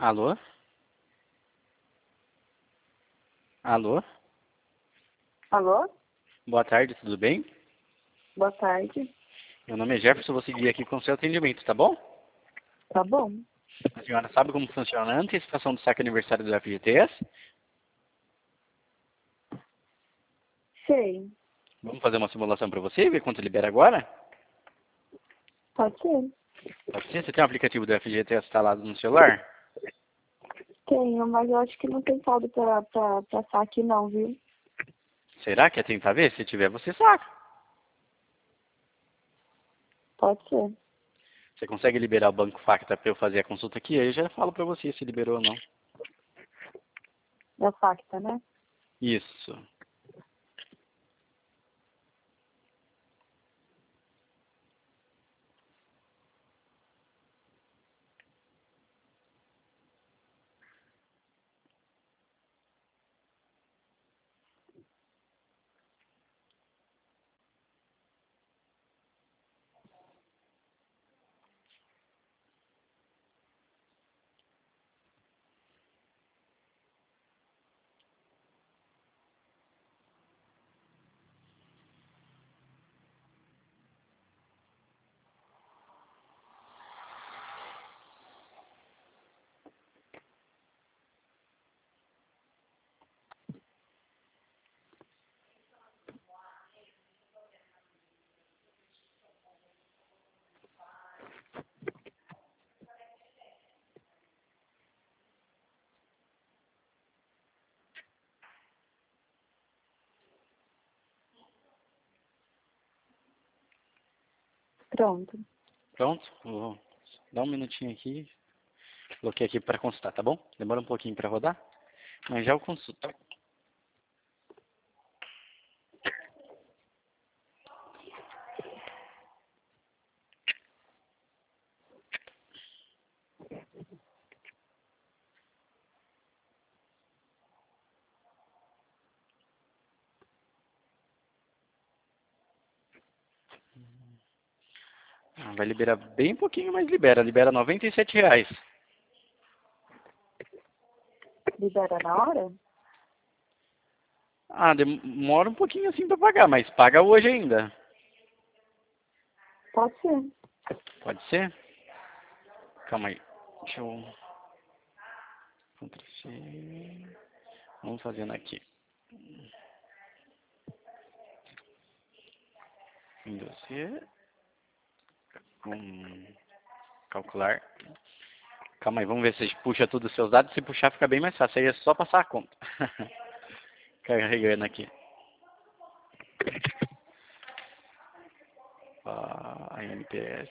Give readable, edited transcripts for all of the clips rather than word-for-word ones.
Alô? Alô? Alô? Boa tarde, tudo bem? Boa tarde. Meu nome é Jefferson, vou seguir aqui com o seu atendimento, tá bom? Tá bom. A senhora sabe como funciona a antecipação do saque aniversário do FGTS? Sei. Vamos fazer uma simulação para você, ver quanto libera agora? Pode ser. Pode ser? Você tem um aplicativo do FGTS instalado no celular? Tenho, mas eu acho que não tem saldo pra saque não, viu? Será que é tentar ver? Se tiver, você saca. Pode ser. Você consegue liberar o Banco Facta para eu fazer a consulta aqui? Aí eu já falo para você se liberou ou não. É o Facta, né? Isso. Pronto. Pronto? Vou dar um minutinho aqui. Coloquei aqui para consultar, tá bom? Demora um pouquinho para rodar, mas já eu consulto. Vai liberar bem pouquinho, mas libera. Libera R$ 97. Libera na hora? Demora um pouquinho assim para pagar, mas paga hoje ainda. Pode ser. Pode ser? Calma aí. Deixa eu... Ctrl+C. Vamos fazendo aqui. Windows C. Calcular. Calma aí, vamos ver se puxa todos os seus dados. Se puxar fica bem mais fácil. Aí é só passar a conta. Carregando aqui. ANPS.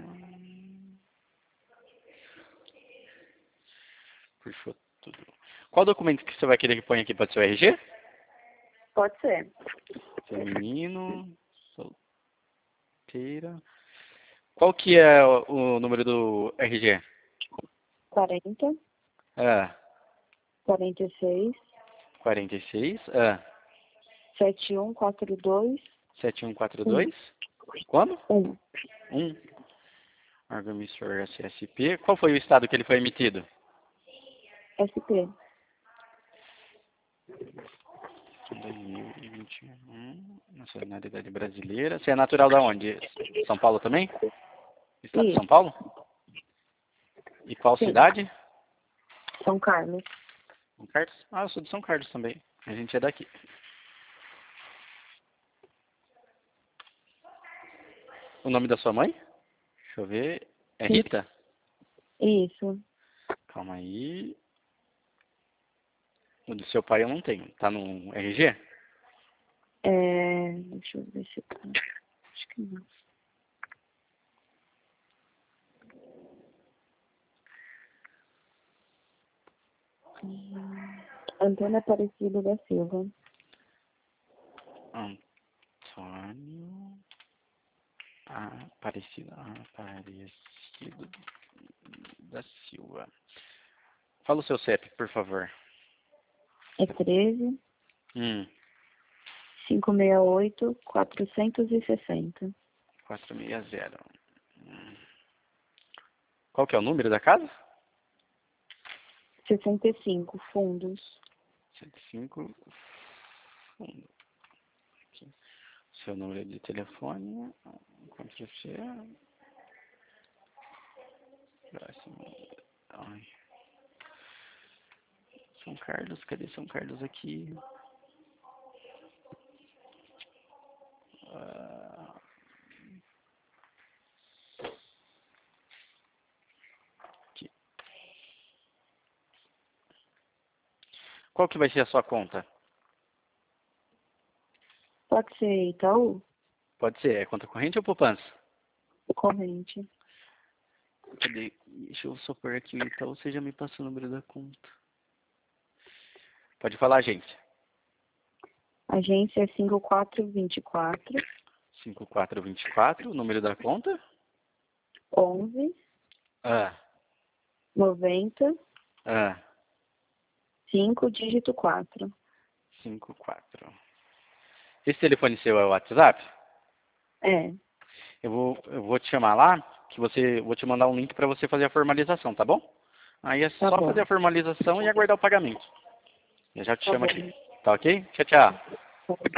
Puxou tudo. Qual documento que você vai querer que ponha aqui? Pode ser o RG? Pode ser. Feminino, solteira. Qual que é o número do RG? 40, Ah, 46, 46. 7142, 1. 7142. Quando? 1. 1. Órgão emissor SSP. Qual foi o estado que ele foi emitido? SP. 2021. Nacionalidade brasileira. Você é natural da onde? São Paulo também? Estado de São Isso. Paulo? E qual Sim. cidade? São Carlos. São Carlos? Eu sou de São Carlos também. A gente é daqui. O nome da sua mãe? Deixa eu ver. É Rita? Isso. Calma aí. O do seu pai eu não tenho. Tá no RG? Deixa eu ver se tá. Acho que não. Antônio Aparecido da Silva. Antônio Aparecido da Silva. Fala o seu CEP, por favor. É 13 Hum, 568 460. 460. Qual que é o número da casa? 65, fundos. 105. Fundo. Aqui. Seu número de telefone. Ctrl C. Próximo. Ai. São Carlos, cadê São Carlos aqui? Aqui. Qual que vai ser a sua conta? Pode ser Itaú? Pode ser, é conta corrente ou poupança? Corrente. Cadê? Deixa eu só pôr aqui o Itaú, você já me passou o número da conta. Pode falar, gente. Agência 5424 5424, o número da conta? 11 Ah, 90 ah, 5, dígito 4. 54. Esse telefone seu é o WhatsApp? É, Eu vou te chamar lá, vou te mandar um link para você fazer a formalização, tá bom? Aí é tá só bom. fazer a formalização e aguardar o pagamento. Eu já te Tá chamo bom. aqui. Tá ok? Tchau, tchau.